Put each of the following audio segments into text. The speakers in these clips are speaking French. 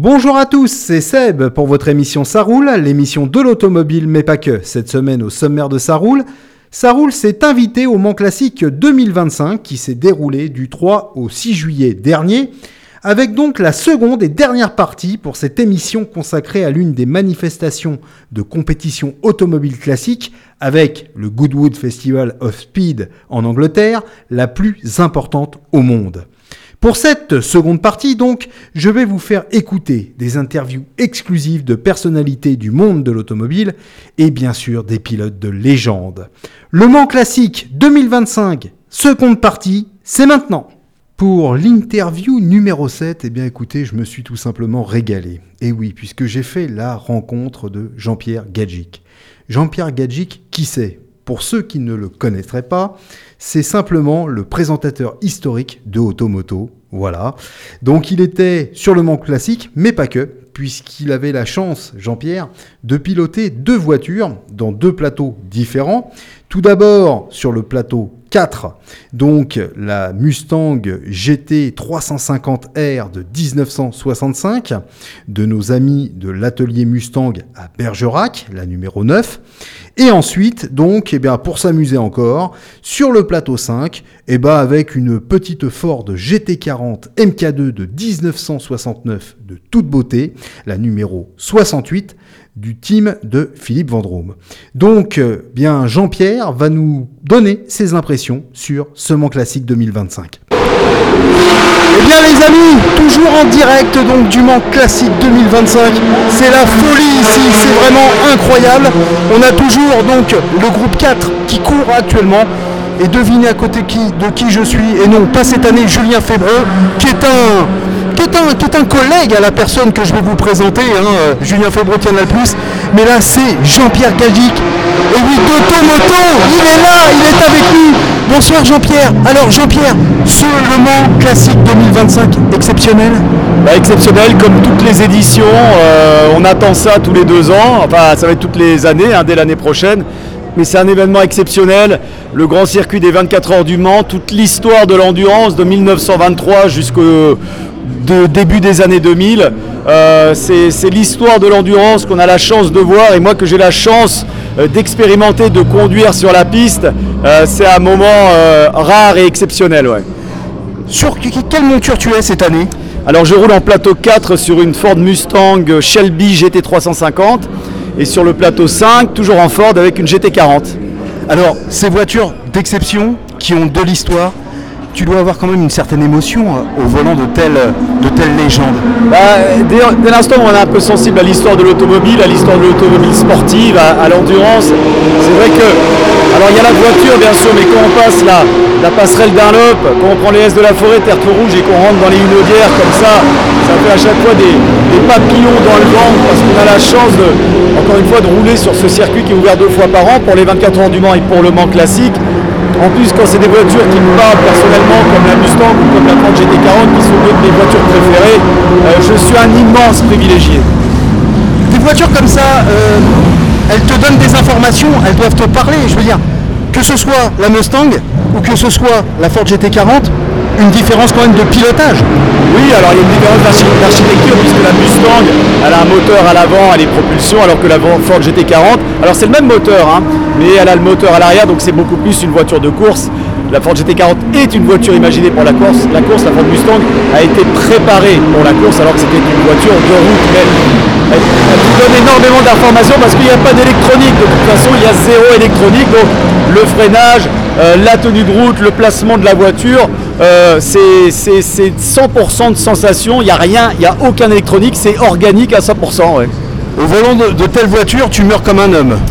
Bonjour à tous, c'est Seb pour votre émission Ça roule, l'émission de l'automobile mais pas que. Cette semaine au sommaire de Ça roule s'est invité au Mans Classique 2025 qui s'est déroulé du 3 au 6 juillet dernier, avec donc la seconde et dernière partie pour cette émission consacrée à l'une des manifestations de compétition automobile classique avec le Goodwood Festival of Speed en Angleterre, la plus importante au monde. Pour cette seconde partie, donc, je vais vous faire écouter des interviews exclusives de personnalités du monde de l'automobile et bien sûr des pilotes de légende. Le Mans Classique 2025, seconde partie, c'est maintenant. Pour l'interview numéro 7, eh bien écoutez, je me suis tout simplement régalé. Et oui, puisque j'ai fait la rencontre de Jean-Pierre Gadjic. Jean-Pierre Gadjic, qui c'est ? Pour ceux qui ne le connaîtraient pas, c'est simplement le présentateur historique de Automoto. Voilà. Donc il était sur le Mans Classique, mais pas que, puisqu'il avait la chance, Jean-Pierre, de piloter 2 voitures dans 2 plateaux différents. Tout d'abord sur le plateau 4, donc la Mustang GT 350R de 1965 de nos amis de l'atelier Mustang à Bergerac, la numéro 9. Et ensuite, donc, pour s'amuser encore, sur le plateau 5, avec une petite Ford GT40 MK2 de 1969 de toute beauté, la numéro 68 du team de Philippe Vendôme. Donc, Jean-Pierre va nous donner ses impressions sur ce Mans Classique 2025. Eh bien les amis, toujours en direct donc du Mans Classique 2025, c'est la folie ici, c'est vraiment incroyable. On a toujours donc le groupe 4 qui court actuellement. Et devinez à côté de qui je suis, et non pas cette année Julien Fébreux, qui est un collègue à la personne que je vais vous présenter, Julien Fébreux Canal+, mais là c'est Jean-Pierre Gadjic, et oui, d'Automoto, il est là, il est avec nous. Bonsoir Jean-Pierre. Alors Jean-Pierre, ce Le Mans Classique 2025, exceptionnel ? Exceptionnel comme toutes les éditions, on attend ça tous les 2 ans, enfin ça va être toutes les années, dès l'année prochaine. Mais c'est un événement exceptionnel, le grand circuit des 24 heures du Mans, toute l'histoire de l'endurance de 1923 jusqu'au début des années 2000. C'est l'histoire de l'endurance qu'on a la chance de voir et moi que j'ai la chance d'expérimenter, de conduire sur la piste. C'est un moment rare et exceptionnel. Ouais. Sur quelle monture tu es cette année ? Alors je roule en plateau 4 sur une Ford Mustang Shelby GT 350. Et sur le plateau 5, toujours en Ford avec une GT40. Alors, ces voitures d'exception qui ont de l'histoire, tu dois avoir quand même une certaine émotion au volant de telle légende. Dès l'instant où on est un peu sensible à l'histoire de l'automobile, à l'histoire de l'automobile sportive, à l'endurance, c'est vrai que... Alors il y a la voiture bien sûr, mais quand on passe la passerelle Dunlop, quand on prend les S de la forêt, Tertre Rouge et qu'on rentre dans les Hunaudières comme ça fait à chaque fois des papillons dans le ventre parce qu'on a la chance encore une fois de rouler sur ce circuit qui est ouvert 2 fois par an pour les 24 heures du Mans et pour le Mans Classique. En plus, quand c'est des voitures qui me parlent personnellement, comme la Mustang ou comme la Ford GT40, qui sont 2 de mes voitures préférées, je suis un immense privilégié. Des voitures comme ça, elles te donnent des informations, elles doivent te parler. Je veux dire, que ce soit la Mustang ou que ce soit la Ford GT40, une différence quand même de pilotage. Oui, alors il y a une différence d'architecture puisque la Mustang, elle a un moteur à l'avant, elle est propulsion, alors que la Ford GT40, alors c'est le même moteur, mais elle a le moteur à l'arrière, donc c'est beaucoup plus une voiture de course. La Ford GT40 est une voiture imaginée pour la course. La Ford Mustang a été préparée pour la course alors que c'était une voiture de route. Mais elle vous donne énormément d'informations parce qu'il n'y a pas d'électronique. De toute façon, il y a 0 électronique. Donc le freinage, la tenue de route, le placement de la voiture, c'est 100% de sensation. Il n'y a rien, il n'y a aucun électronique. C'est organique à 100%. Ouais. Au volant de telle voiture, tu meurs comme un homme.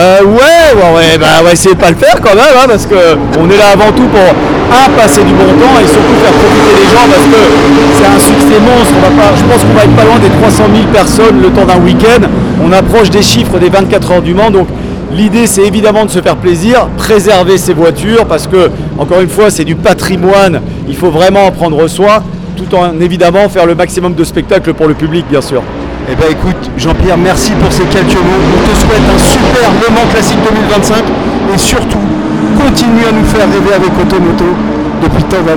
On va essayer de pas le faire quand même, parce qu'on est là avant tout pour passer du bon temps et surtout faire profiter les gens parce que c'est un succès monstre. Je pense qu'on va être pas loin des 300 000 personnes le temps d'un week-end. On approche des chiffres des 24 heures du Mans, donc l'idée c'est évidemment de se faire plaisir, préserver ces voitures parce que, encore une fois, c'est du patrimoine, il faut vraiment en prendre soin, tout en évidemment faire le maximum de spectacles pour le public bien sûr. Eh bien écoute Jean-Pierre, merci pour ces quelques mots. On te souhaite un super Le Mans Classique 2025 et surtout, continue à nous faire rêver avec Automoto depuis tant d'années.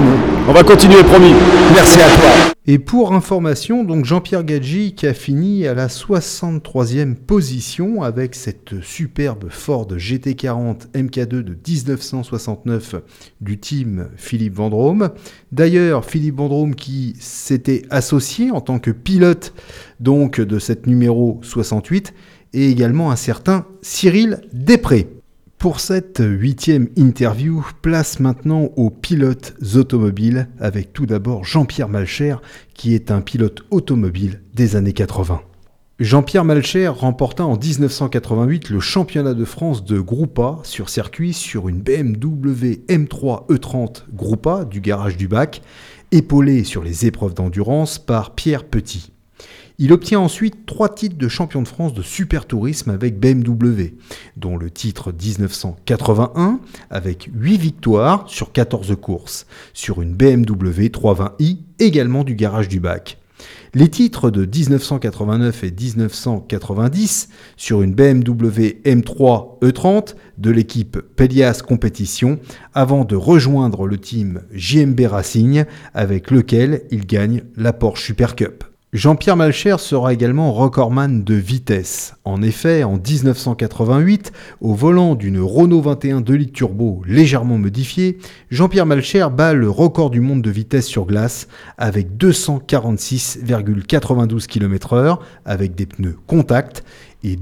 On va continuer, promis. Merci à toi. Et pour information, donc Jean-Pierre Gadji qui a fini à la 63e position avec cette superbe Ford GT40 MK2 de 1969 du team Philippe Vendôme. D'ailleurs, Philippe Vendôme qui s'était associé en tant que pilote donc de cette numéro 68 et également un certain Cyril Després. Pour cette 8e interview, place maintenant aux pilotes automobiles, avec tout d'abord Jean-Pierre Malcher, qui est un pilote automobile des années 80. Jean-Pierre Malcher remporta en 1988 le championnat de France de Groupe A sur circuit sur une BMW M3 E30 Groupe A du garage du Bac, épaulé sur les épreuves d'endurance par Pierre Petit. Il obtient ensuite 3 titres de champion de France de super tourisme avec BMW, dont le titre 1981 avec 8 victoires sur 14 courses, sur une BMW 320i également du garage du Bac. Les titres de 1989 et 1990 sur une BMW M3 E30 de l'équipe Pélias Compétition avant de rejoindre le team JMB Racing avec lequel il gagne la Porsche Super Cup. Jean-Pierre Malcher sera également recordman de vitesse. En effet, en 1988, au volant d'une Renault 21 2 litres turbo légèrement modifiée, Jean-Pierre Malcher bat le record du monde de vitesse sur glace avec 246,92 km/h avec des pneus contact et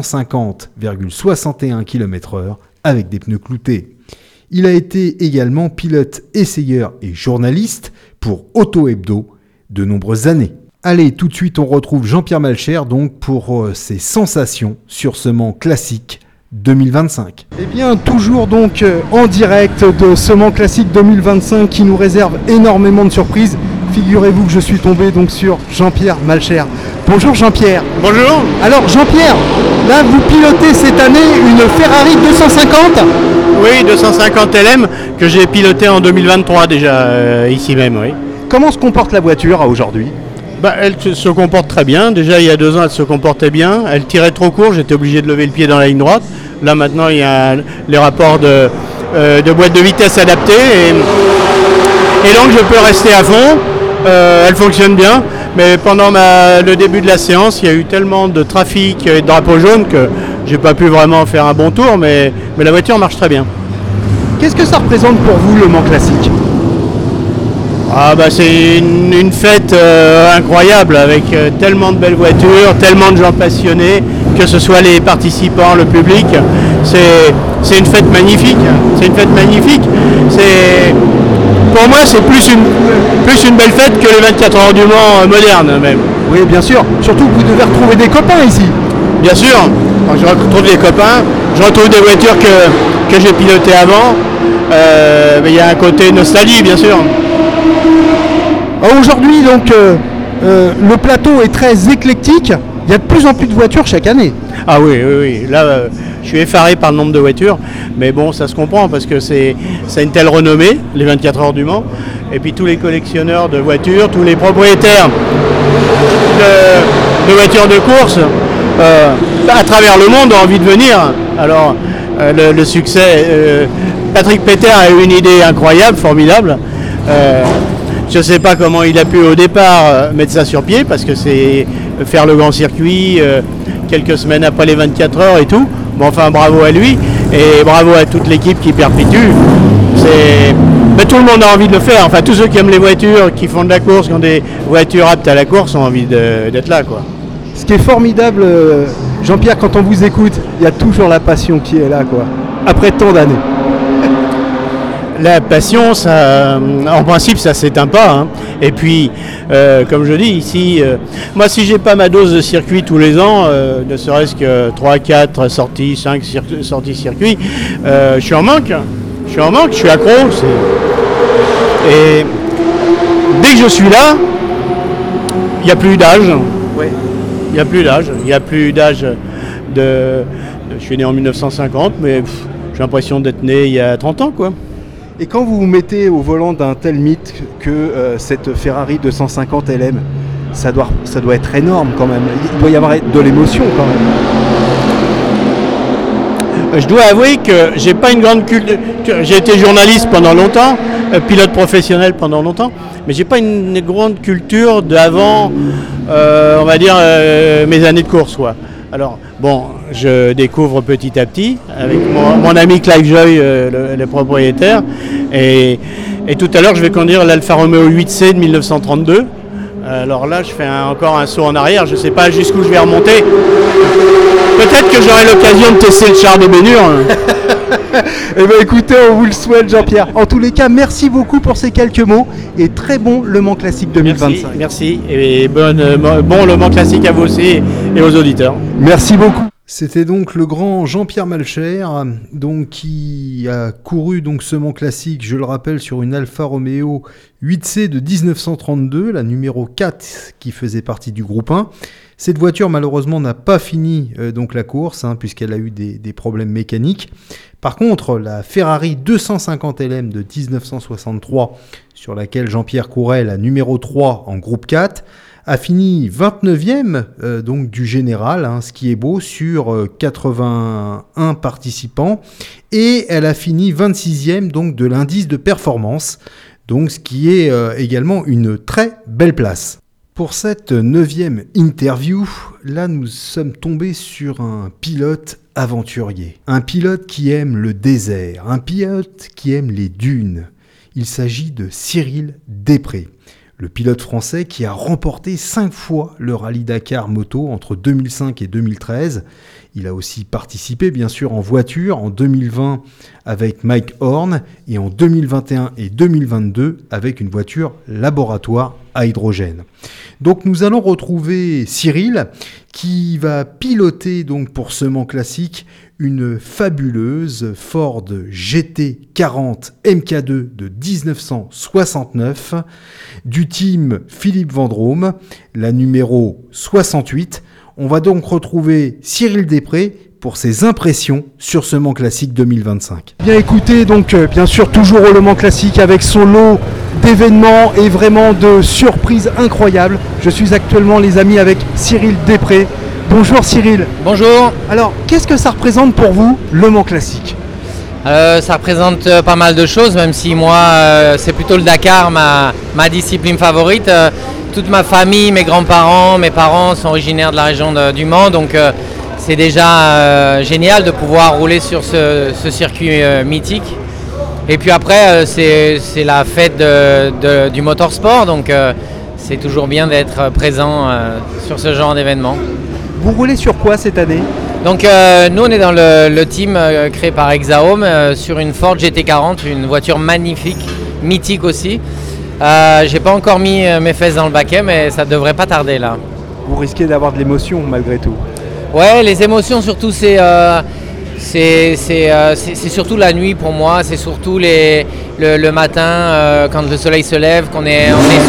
250,61 km/h avec des pneus cloutés. Il a été également pilote, essayeur et journaliste pour Auto Hebdo de nombreuses années. Allez, tout de suite, on retrouve Jean-Pierre Malcher donc pour ses sensations sur ce Mans classique 2025. Eh bien, toujours donc en direct de ce Mans classique 2025 qui nous réserve énormément de surprises. Figurez-vous que je suis tombé donc sur Jean-Pierre Malcher. Bonjour Jean-Pierre. Bonjour. Alors Jean-Pierre, là vous pilotez cette année une Ferrari 250 ? Oui, 250 LM que j'ai piloté en 2023 déjà ici même, oui. Comment se comporte la voiture aujourd'hui ? Elle se comporte très bien. Déjà, il y a 2 ans, elle se comportait bien. Elle tirait trop court, j'étais obligé de lever le pied dans la ligne droite. Là, maintenant, il y a les rapports de boîte de vitesse adaptés. Et donc, je peux rester à fond. Elle fonctionne bien. Mais pendant le début de la séance, il y a eu tellement de trafic et de drapeaux jaunes que j'ai pas pu vraiment faire un bon tour. Mais la voiture marche très bien. Qu'est-ce que ça représente pour vous, le Mans classique ? C'est une fête incroyable avec tellement de belles voitures, tellement de gens passionnés, que ce soit les participants, le public. C'est une fête magnifique. C'est une fête magnifique. Pour moi, c'est plus une belle fête que les 24 heures du Mans moderne même. Oui, bien sûr. Surtout que vous devez retrouver des copains ici. Bien sûr. Quand je retrouve des copains, je retrouve des voitures que j'ai pilotées avant. Il y a un côté nostalgie, bien sûr. Aujourd'hui, donc, le plateau est très éclectique. Il y a de plus en plus de voitures chaque année. Ah oui. Là, je suis effaré par le nombre de voitures. Mais bon, ça se comprend parce que ça a une telle renommée, les 24 heures du Mans. Et puis tous les collectionneurs de voitures, tous les propriétaires de voitures de course à travers le monde ont envie de venir. Alors, le succès... Patrick Péter a eu une idée incroyable, formidable. Je ne sais pas comment il a pu au départ mettre ça sur pied parce que c'est faire le grand circuit quelques semaines après les 24 heures et tout. Bon, enfin, bravo à lui et bravo à toute l'équipe qui perpétue. Mais tout le monde a envie de le faire. Enfin, tous ceux qui aiment les voitures, qui font de la course, qui ont des voitures aptes à la course, ont envie d'être là, quoi. Ce qui est formidable, Jean-Pierre, quand on vous écoute, il y a toujours la passion qui est là, quoi. Après tant d'années. La passion, ça, en principe, ça s'éteint pas. Hein. Et puis, comme je dis ici, moi, si j'ai pas ma dose de circuit tous les ans, ne serait-ce que 3, 4 sorties, 5 sorties circuit, je suis en manque. Je suis accro. Et dès que je suis là, il n'y a plus d'âge. Ouais. Il n'y a plus d'âge je suis né en 1950, mais j'ai l'impression d'être né il y a 30 ans, quoi. Et quand vous vous mettez au volant d'un tel mythe que cette Ferrari 250 LM, ça doit être énorme quand même. Il doit y avoir de l'émotion quand même. Je dois avouer que j'ai pas une grande culture. J'ai été journaliste pendant longtemps, pilote professionnel pendant longtemps, mais j'ai pas une grande culture d'avant, on va dire, mes années de course, quoi. Alors, bon, je découvre petit à petit avec mon ami Clive Joy, le propriétaire, et tout à l'heure, je vais conduire l'Alfa Romeo 8C de 1932. Alors là, je fais encore un saut en arrière, je ne sais pas jusqu'où je vais remonter. Peut-être que j'aurai l'occasion de tester le char de Bénure. Eh bien écoutez, on vous le souhaite, Jean-Pierre. En tous les cas, merci beaucoup pour ces quelques mots et très bon Le Mans Classique 2025. Merci et bon Le Mans Classique à vous aussi et aux auditeurs. Merci beaucoup. C'était donc le grand Jean-Pierre Malcher, donc qui a couru donc ce Mans Classique, je le rappelle, sur une Alfa Romeo 8C de 1932, la numéro 4 qui faisait partie du groupe 1. Cette voiture malheureusement n'a pas fini donc la course puisqu'elle a eu des problèmes mécaniques. Par contre, la Ferrari 250 LM de 1963, sur laquelle Jean-Pierre courait la numéro 3 en groupe 4, a fini 29e donc du général, ce qui est beau, sur 81 participants, et elle a fini 26e donc de l'indice de performance, donc ce qui est également une très belle place. Pour cette 9e interview, là nous sommes tombés sur un pilote aventurier, un pilote qui aime le désert, un pilote qui aime les dunes. Il s'agit de Cyril Després. Le pilote français qui a remporté 5 fois le Rallye Dakar moto entre 2005 et 2013. Il a aussi participé bien sûr en voiture en 2020 avec Mike Horn et en 2021 et 2022 avec une voiture laboratoire à hydrogène. Donc nous allons retrouver Cyril qui va piloter donc pour ce Mans Classique une fabuleuse Ford GT40 MK2 de 1969 du team Philippe Vendôme, la numéro 68. On va donc retrouver Cyril Després pour ses impressions sur ce Mans Classique 2025. Bien écoutez, donc bien sûr toujours au Le Mans Classique avec son lot d'événements et vraiment de surprises incroyables. Je suis actuellement les amis avec Cyril Després. Bonjour Cyril. Bonjour. Alors qu'est-ce que ça représente pour vous Le Mans Classique ? Ça représente pas mal de choses, même si moi c'est plutôt le Dakar ma discipline favorite. Toute ma famille, mes grands-parents, mes parents sont originaires de la région du Mans, donc c'est déjà génial de pouvoir rouler sur ce circuit mythique. Et puis après, c'est la fête du motorsport, donc c'est toujours bien d'être présent sur ce genre d'événement. Vous roulez sur quoi cette année ? Donc nous on est dans le team créé par Exaome sur une Ford GT40, une voiture magnifique, mythique aussi. J'ai pas encore mis mes fesses dans le baquet, mais ça devrait pas tarder là. Vous risquez d'avoir de l'émotion malgré tout. Ouais, les émotions surtout c'est surtout la nuit pour moi, c'est surtout le matin quand le soleil se lève, qu'on est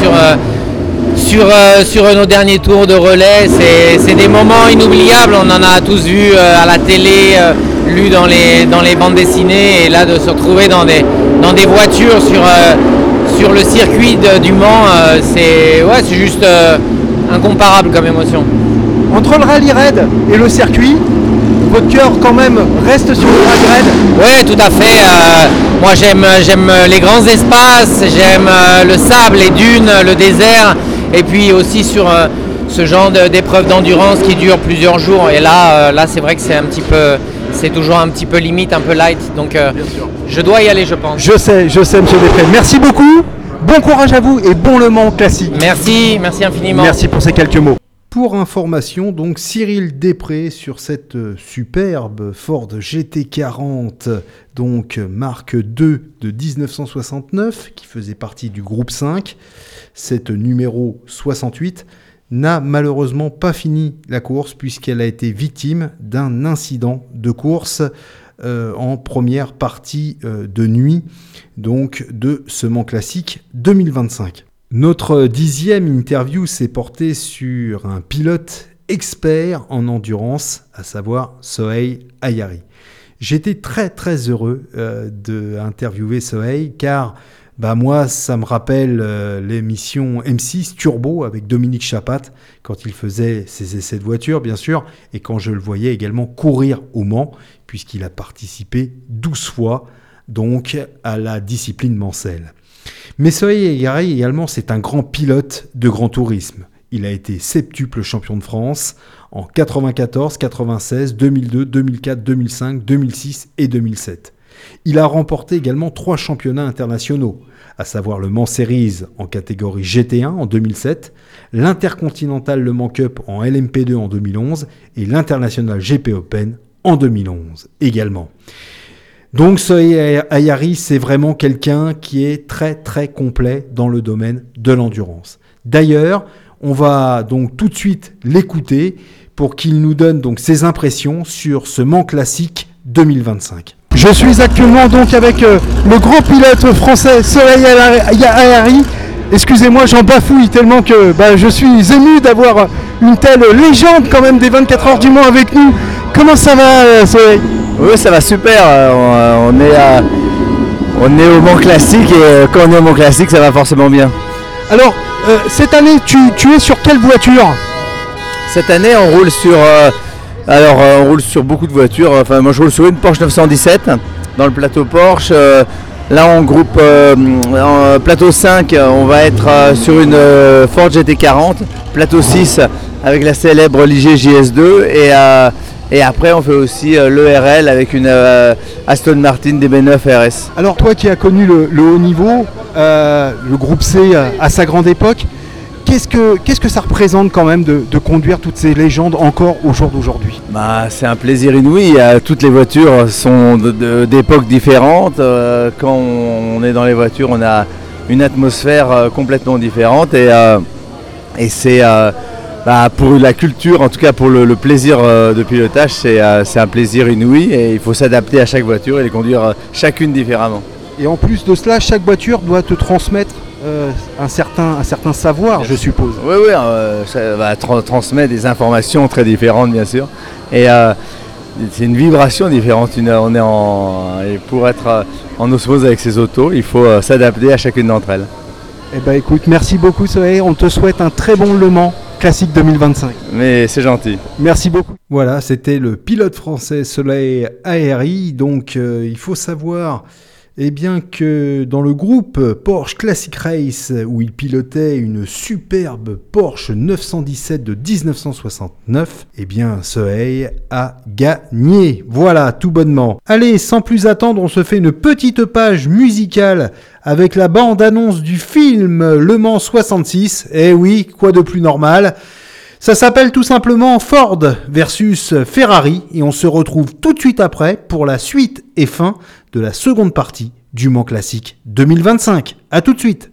sur nos derniers tours de relais. C'est des moments inoubliables, on en a tous vu à la télé, lu dans les bandes dessinées, et là de se retrouver dans des voitures sur le circuit du Mans, c'est juste incomparable comme émotion. Entre le rallye raid et le circuit, votre cœur quand même reste sur le rallye raid ? Oui, tout à fait. Moi j'aime les grands espaces, j'aime le sable, les dunes, le désert, et puis aussi sur ce genre d'épreuve d'endurance qui dure plusieurs jours. Et là c'est vrai que c'est toujours un petit peu limite, un peu light. Donc je dois y aller, je pense. Je sais, monsieur Després. Merci beaucoup. Bon courage à vous et bon Le Mans Classique. Merci infiniment. Merci pour ces quelques mots. Pour information, donc Cyril Després sur cette superbe Ford GT40, donc marque 2 de 1969, qui faisait partie du groupe 5, cette numéro 68, n'a malheureusement pas fini la course puisqu'elle a été victime d'un incident de course en première partie de nuit, donc de ce Mans Classique 2025. Notre 10e interview s'est portée sur un pilote expert en endurance, à savoir Soheil Ayari. J'étais très très heureux d'interviewer Soheil car Bah moi, ça me rappelle l'émission M6 Turbo avec Dominique Chapat, quand il faisait ses essais de voiture, bien sûr, et quand je le voyais également courir au Mans, puisqu'il a participé 12 fois donc à la discipline mancelle. Mais Soheil Ayari également, c'est un grand pilote de grand tourisme. Il a été septuple champion de France en 94, 96, 2002, 2004, 2005, 2006 et 2007. Il a remporté également 3 championnats internationaux, à savoir le Mans Series en catégorie GT1 en 2007, l'Intercontinental Le Mans Cup en LMP2 en 2011 et l'International GP Open en 2011 également. Donc Soheil Ayari, c'est vraiment quelqu'un qui est très très complet dans le domaine de l'endurance. D'ailleurs, on va donc tout de suite l'écouter pour qu'il nous donne donc ses impressions sur ce Mans Classique 2025. Je suis actuellement donc avec le grand pilote français Soheil Ayari. Excusez-moi, j'en bafouille tellement que je suis ému d'avoir une telle légende quand même des 24 heures du Mans avec nous. Comment ça va, Soheil ? Oui, ça va super. On est au Mans Classique et quand on est au Mans Classique, ça va forcément bien. Alors, cette année, tu es sur quelle voiture ? Cette année, on roule sur beaucoup de voitures. Enfin, moi, je roule sur une Porsche 917 dans le plateau Porsche. Là, en groupe en plateau 5, on va être sur une Ford GT40. Plateau 6 avec la célèbre Ligier JS2 et après, on fait aussi l'ERL avec une Aston Martin DB9 RS. Alors, toi qui as connu le haut niveau, le groupe C à sa grande époque, qu'est-ce que ça représente quand même de conduire toutes ces légendes encore au jour d'aujourd'hui ? C'est un plaisir inouï. Toutes les voitures sont d'époques différentes. Quand on est dans les voitures, on a une atmosphère complètement différente et c'est... pour la culture, en tout cas pour le plaisir de pilotage, c'est un plaisir inouï et il faut s'adapter à chaque voiture et les conduire chacune différemment. Et en plus de cela, chaque voiture doit te transmettre un certain savoir, je suppose. Oui, ça va transmettre des informations très différentes, bien sûr. Et c'est une vibration différente. Et pour être en osmose avec ces autos, il faut s'adapter à chacune d'entre elles. Écoute, merci beaucoup Soheil, on te souhaite un très bon Le Mans Classique 2025. Mais c'est gentil. Merci beaucoup. Voilà, c'était le pilote français Soheil Ayari. Donc il faut savoir que dans le groupe Porsche Classic Race, où il pilotait une superbe Porsche 917 de 1969, Soheil a gagné. Voilà, tout bonnement. Allez, sans plus attendre, on se fait une petite page musicale avec la bande-annonce du film Le Mans 66. Eh oui, quoi de plus normal ? Ça s'appelle tout simplement Ford versus Ferrari et on se retrouve tout de suite après pour la suite et fin de la seconde partie du Mans Classique 2025. À tout de suite.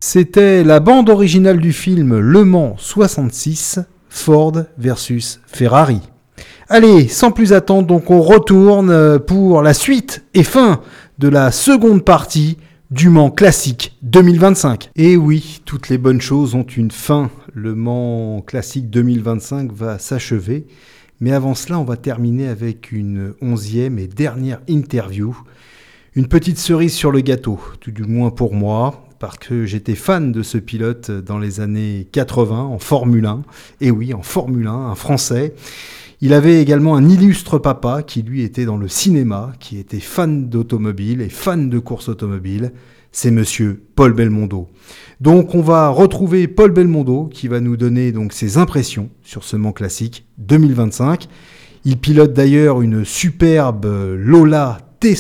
C'était la bande originale du film Le Mans 66, Ford versus Ferrari. Allez, sans plus attendre, donc on retourne pour la suite et fin de la seconde partie du Mans Classique 2025. Et oui, toutes les bonnes choses ont une fin. Le Mans Classique 2025 va s'achever. Mais avant cela, on va terminer avec une 11e et dernière interview. Une petite cerise sur le gâteau, tout du moins pour moi, parce que j'étais fan de ce pilote dans les années 80 en Formule 1. Et oui, en Formule 1, un Français. Il avait également un illustre papa qui lui était dans le cinéma, qui était fan d'automobile et fan de course automobile. C'est monsieur Paul Belmondo. Donc on va retrouver Paul Belmondo qui va nous donner donc ses impressions sur ce Mans Classique 2025. Il pilote d'ailleurs une superbe Lola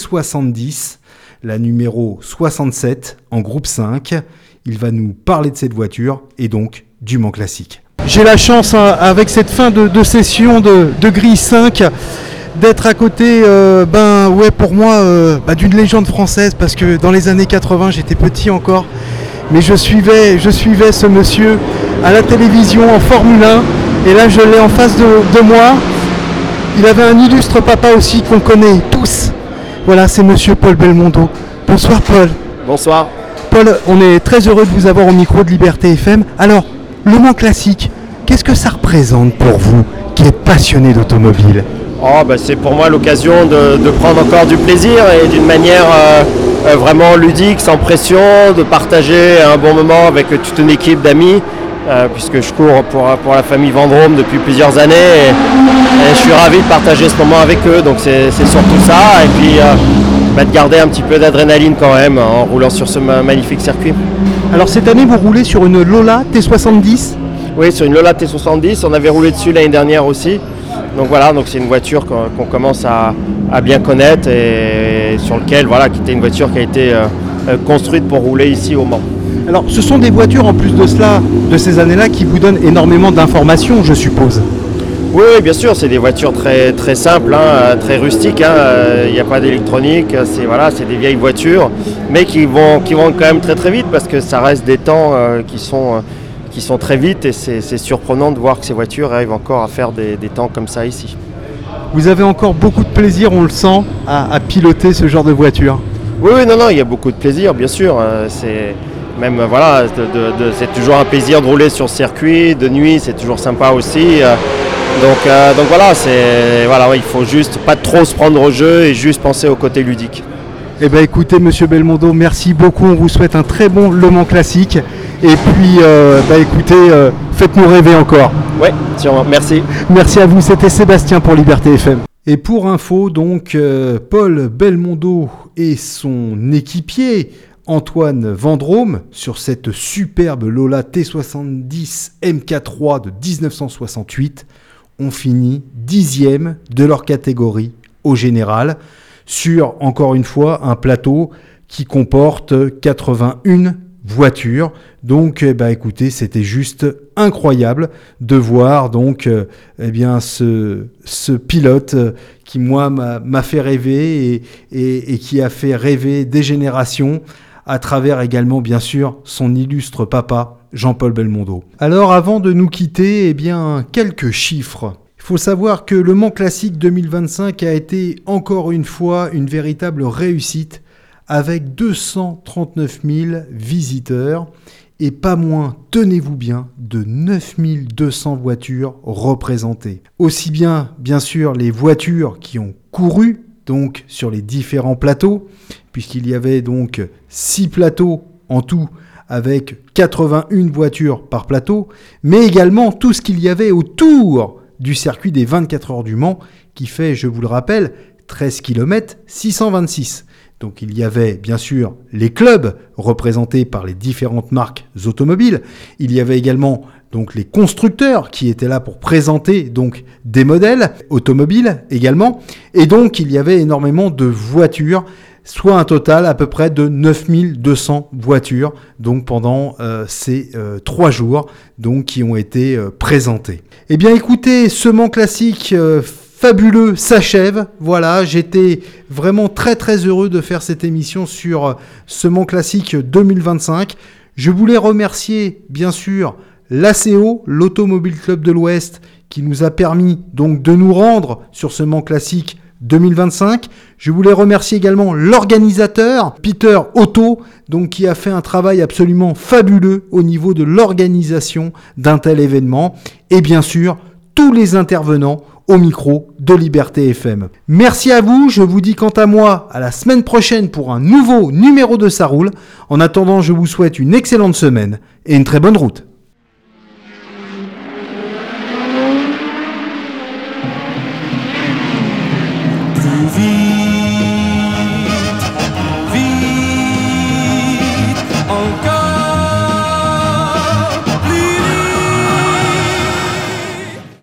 T70, la numéro 67 en groupe 5. Il va nous parler de cette voiture et donc du Mans Classique. J'ai la chance, avec cette fin de session de grille 5, d'être à côté, pour moi, d'une légende française, parce que dans les années 80, j'étais petit encore, mais je suivais ce monsieur à la télévision en Formule 1, et là je l'ai en face de moi. Il avait un illustre papa aussi qu'on connaît tous. Voilà, c'est monsieur Paul Belmondo. Bonsoir Paul. Bonsoir. Paul, on est très heureux de vous avoir au micro de Liberté FM. Alors, le Mans Classique, qu'est-ce que ça représente pour vous qui êtes passionné d'automobile ? C'est pour moi l'occasion de prendre encore du plaisir et d'une manière vraiment ludique, sans pression, de partager un bon moment avec toute une équipe d'amis, puisque je cours pour la famille Vendôme depuis plusieurs années et je suis ravi de partager ce moment avec eux, donc c'est surtout ça, et puis de garder un petit peu d'adrénaline quand même en roulant sur ce magnifique circuit. Alors cette année vous roulez sur une Lola T70 ? Oui, sur une Lola T70, on avait roulé dessus l'année dernière aussi. Donc voilà, c'est une voiture qu'on commence à bien connaître et sur lequel, qui était une voiture qui a été construite pour rouler ici au Mans. Alors ce sont des voitures en plus de cela, de ces années-là, qui vous donnent énormément d'informations, je suppose. Oui, bien sûr, c'est des voitures très, très simples, très rustiques. Il n'y a pas d'électronique, c'est des vieilles voitures, mais qui vont quand même très très vite parce que ça reste des temps qui sont très vite et c'est surprenant de voir que ces voitures arrivent encore à faire des temps comme ça ici. Vous avez encore beaucoup de plaisir, on le sent, à piloter ce genre de voiture. Oui, il y a beaucoup de plaisir, bien sûr. C'est toujours un plaisir de rouler sur le circuit, de nuit, c'est toujours sympa aussi. Il faut juste pas trop se prendre au jeu et juste penser au côté ludique. Eh bien écoutez monsieur Belmondo, merci beaucoup, on vous souhaite un très bon Le Mans Classique et puis faites-nous rêver encore. Oui, sûrement, merci. Merci à vous, c'était Sébastien pour Liberté FM. Et pour info, donc, Paul Belmondo et son équipier Antoine Vendôme sur cette superbe Lola T70 MK3 de 1968 ont fini 10e de leur catégorie au général sur, encore une fois, un plateau qui comporte 81 voitures. Donc, écoutez, c'était juste incroyable de voir donc, ce pilote qui, moi, m'a fait rêver et qui a fait rêver des générations à travers également, bien sûr, son illustre papa, Jean-Paul Belmondo. Alors, avant de nous quitter, quelques chiffres. Il faut savoir que le Mans Classique 2025 a été encore une fois une véritable réussite avec 239 000 visiteurs et pas moins, tenez-vous bien, de 9 200 voitures représentées. Aussi bien sûr, les voitures qui ont couru donc sur les différents plateaux, puisqu'il y avait donc 6 plateaux en tout, avec 81 voitures par plateau, mais également tout ce qu'il y avait autour du circuit des 24 heures du Mans, qui fait, je vous le rappelle, 13 km 626. Donc il y avait bien sûr les clubs représentés par les différentes marques automobiles. Il y avait également donc les constructeurs qui étaient là pour présenter donc des modèles automobiles également. Et donc il y avait énormément de voitures, soit un total à peu près de 9200 voitures donc pendant ces 3 jours donc, qui ont été présentées. Eh bien écoutez, ce Mans Classique fabuleux s'achève. Voilà, j'étais vraiment très très heureux de faire cette émission sur ce Mans Classique 2025. Je voulais remercier, bien sûr, l'ACO, l'Automobile Club de l'Ouest, qui nous a permis donc de nous rendre sur ce Mans Classique 2025. Je voulais remercier également l'organisateur, Peter Otto, donc qui a fait un travail absolument fabuleux au niveau de l'organisation d'un tel événement. Et bien sûr, tous les intervenants au micro de Liberté FM. Merci à vous, je vous dis quant à moi à la semaine prochaine pour un nouveau numéro de Ça roule. En attendant, je vous souhaite une excellente semaine et une très bonne route.